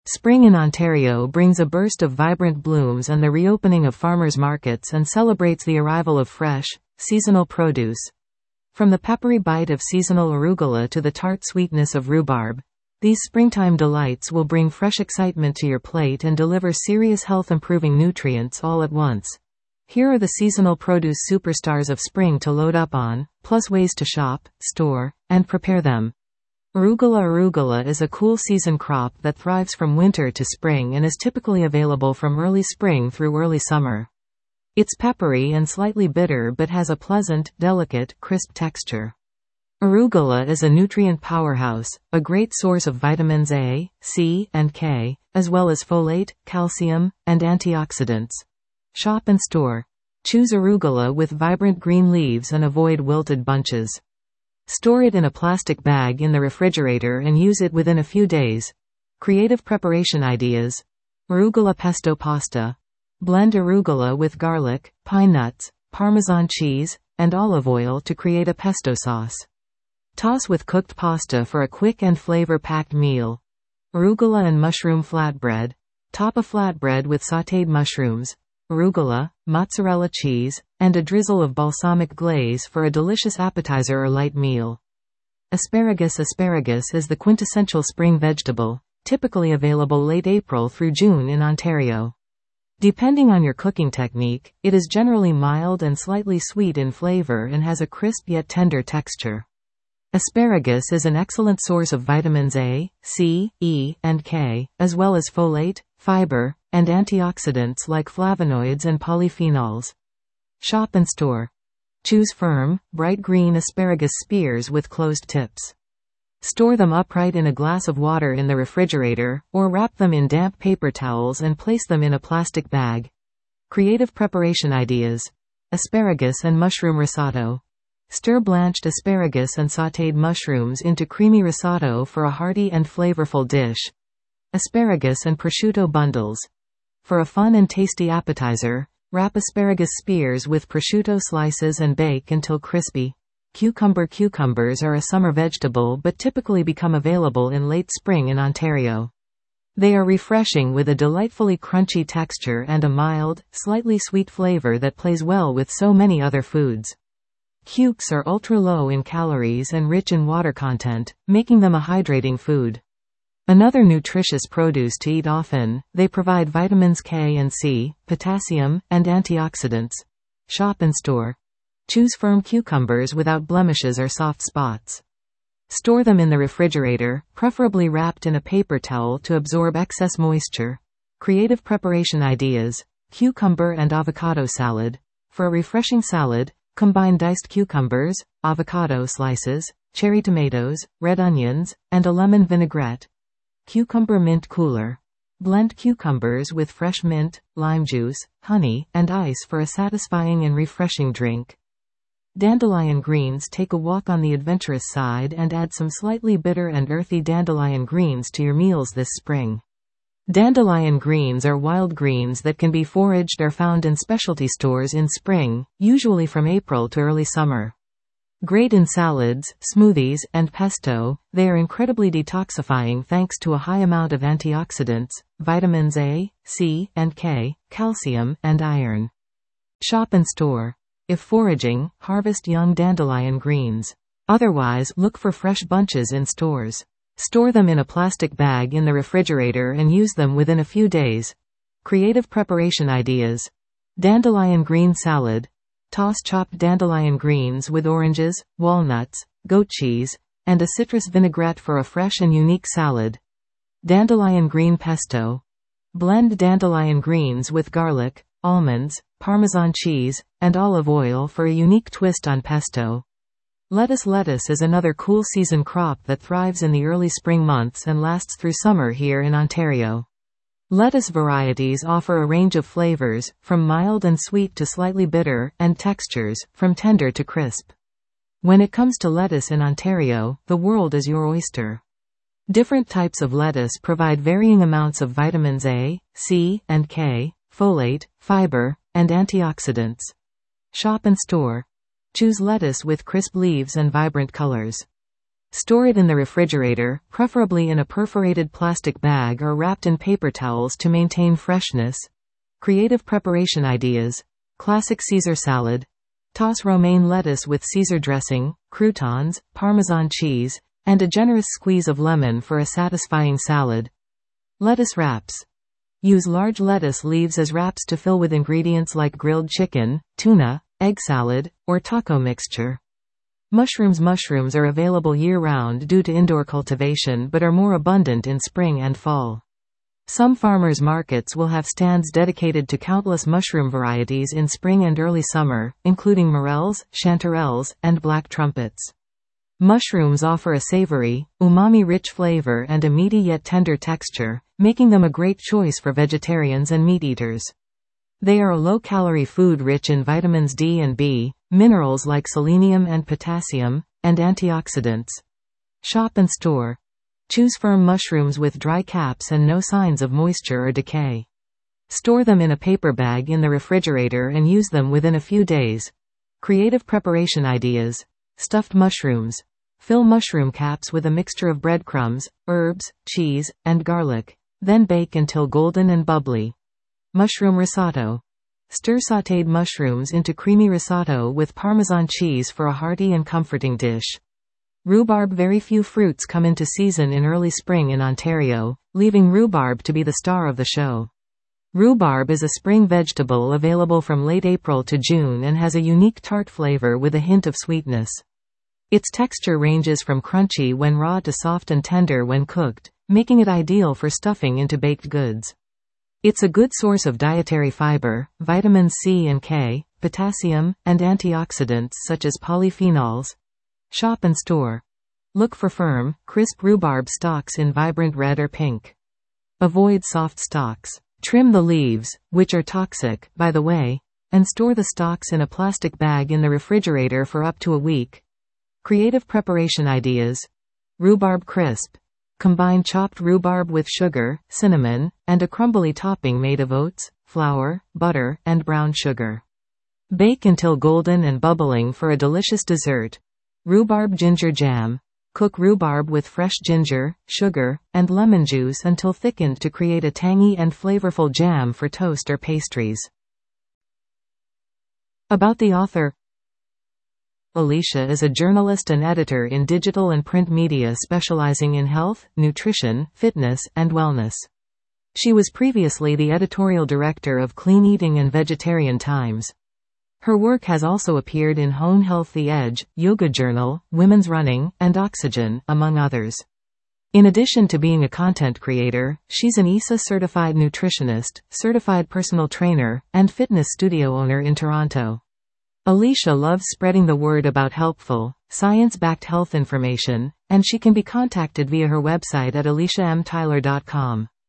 Spring in Ontario brings a burst of vibrant blooms and the reopening of farmers' markets and celebrates the arrival of fresh, seasonal produce. From the peppery bite of seasonal arugula to the tart sweetness of rhubarb, these springtime delights will bring fresh excitement to your plate and deliver serious health-improving nutrients all at once. Here are the seasonal produce superstars of spring to load up on, plus ways to shop, store, and prepare them. Arugula. Arugula is a cool season crop that thrives from winter to spring and is typically available from early spring through early summer. It's peppery and slightly bitter but has a pleasant, delicate, crisp texture. Arugula is a nutrient powerhouse, a great source of vitamins A, C, and K, as well as folate, calcium, and antioxidants. Shop and store. Choose arugula with vibrant green leaves and avoid wilted bunches. Store it in a plastic bag in the refrigerator and use it within a few days. Creative preparation ideas. Arugula pesto pasta. Blend arugula with garlic, pine nuts, Parmesan cheese, and olive oil to create a pesto sauce. Toss with cooked pasta for a quick and flavor-packed meal. Arugula and mushroom flatbread. Top a flatbread with sautéed mushrooms, arugula, mozzarella cheese, and a drizzle of balsamic glaze for a delicious appetizer or light meal. Asparagus. Asparagus is the quintessential spring vegetable, typically available late April through June in Ontario. Depending on your cooking technique, it is generally mild and slightly sweet in flavor and has a crisp yet tender texture. Asparagus is an excellent source of vitamins A, C, E, and K, as well as folate, fiber, and antioxidants like flavonoids and polyphenols. Shop and store. Choose firm, bright green asparagus spears with closed tips. Store them upright in a glass of water in the refrigerator, or wrap them in damp paper towels and place them in a plastic bag. Creative preparation ideas. Asparagus and mushroom risotto. Stir blanched asparagus and sautéed mushrooms into creamy risotto for a hearty and flavorful dish. Asparagus and prosciutto bundles. For a fun and tasty appetizer, wrap asparagus spears with prosciutto slices and bake until crispy. Cucumber. Cucumbers are a summer vegetable but typically become available in late spring in Ontario. They are refreshing with a delightfully crunchy texture and a mild, slightly sweet flavor that plays well with so many other foods. Cukes are ultra-low in calories and rich in water content, making them a hydrating food. Another nutritious produce to eat often, they provide vitamins K and C, potassium, and antioxidants. Shop and store. Choose firm cucumbers without blemishes or soft spots. Store them in the refrigerator, preferably wrapped in a paper towel to absorb excess moisture. Creative preparation ideas. Cucumber and avocado salad. For a refreshing salad, combine diced cucumbers, avocado slices, cherry tomatoes, red onions, and a lemon vinaigrette. Cucumber mint cooler. Blend cucumbers with fresh mint, lime juice, honey, and ice for a satisfying and refreshing drink. Dandelion greens. Take a walk on the adventurous side and add some slightly bitter and earthy dandelion greens to your meals this spring. Dandelion greens are wild greens that can be foraged or found in specialty stores in spring, usually from April to early summer. Great in salads, smoothies, and pesto, they are incredibly detoxifying thanks to a high amount of antioxidants, vitamins A, C, and K, calcium, and iron. Shop and store. If foraging, harvest young dandelion greens. Otherwise, look for fresh bunches in stores. Store them in a plastic bag in the refrigerator and use them within a few days. Creative preparation ideas. Dandelion green salad. Toss chopped dandelion greens with oranges, walnuts, goat cheese, and a citrus vinaigrette for a fresh and unique salad. Dandelion green pesto. Blend dandelion greens with garlic, almonds, Parmesan cheese, and olive oil for a unique twist on pesto. Lettuce. Lettuce is another cool season crop that thrives in the early spring months and lasts through summer here in Ontario. Lettuce varieties offer a range of flavors, from mild and sweet to slightly bitter, and textures, from tender to crisp. When it comes to lettuce in Ontario, the world is your oyster. Different types of lettuce provide varying amounts of vitamins A, C, and K, folate, fiber, and antioxidants. Shop and store. Choose lettuce with crisp leaves and vibrant colors. Store it in the refrigerator, preferably in a perforated plastic bag or wrapped in paper towels to maintain freshness. Creative preparation ideas. Classic Caesar salad. Toss romaine lettuce with Caesar dressing, croutons, Parmesan cheese, and a generous squeeze of lemon for a satisfying salad. Lettuce wraps. Use large lettuce leaves as wraps to fill with ingredients like grilled chicken, tuna, egg salad, or taco mixture. Mushrooms. Mushrooms are available year-round due to indoor cultivation but are more abundant in spring and fall. Some farmers' markets will have stands dedicated to countless mushroom varieties in spring and early summer, including morels, chanterelles, and black trumpets. Mushrooms offer a savory, umami-rich flavor and a meaty yet tender texture, making them a great choice for vegetarians and meat-eaters. They are a low-calorie food rich in vitamins D and B, minerals like selenium and potassium, and antioxidants. Shop and store. Choose firm mushrooms with dry caps and no signs of moisture or decay. Store them in a paper bag in the refrigerator and use them within a few days. Creative preparation ideas. Stuffed mushrooms. Fill mushroom caps with a mixture of breadcrumbs, herbs, cheese, and garlic. Then bake until golden and bubbly. Mushroom risotto. Stir sautéed mushrooms into creamy risotto with Parmesan cheese for a hearty and comforting dish. Rhubarb. Very few fruits come into season in early spring in Ontario, leaving rhubarb to be the star of the show. Rhubarb is a spring vegetable available from late April to June and has a unique tart flavor with a hint of sweetness. Its texture ranges from crunchy when raw to soft and tender when cooked, making it ideal for stuffing into baked goods. It's a good source of dietary fiber, vitamins C and K, potassium, and antioxidants such as polyphenols. Shop and store. Look for firm, crisp rhubarb stalks in vibrant red or pink. Avoid soft stalks. Trim the leaves, which are toxic, by the way, and store the stalks in a plastic bag in the refrigerator for up to a week. Creative preparation ideas. Rhubarb crisp. Combine chopped rhubarb with sugar, cinnamon, and a crumbly topping made of oats, flour, butter, and brown sugar. Bake until golden and bubbling for a delicious dessert. Rhubarb ginger jam. Cook rhubarb with fresh ginger, sugar, and lemon juice until thickened to create a tangy and flavorful jam for toast or pastries. About the author. Alicia is a journalist and editor in digital and print media specializing in health, nutrition, fitness, and wellness. She was previously the editorial director of Clean Eating and Vegetarian Times. Her work has also appeared in Hone Health, The Edge, Yoga Journal, Women's Running, and Oxygen, among others. In addition to being a content creator, she's an ESA-certified nutritionist, certified personal trainer, and fitness studio owner in Toronto. Alicia loves spreading the word about helpful, science-backed health information, and she can be contacted via her website at aliciamtyler.com.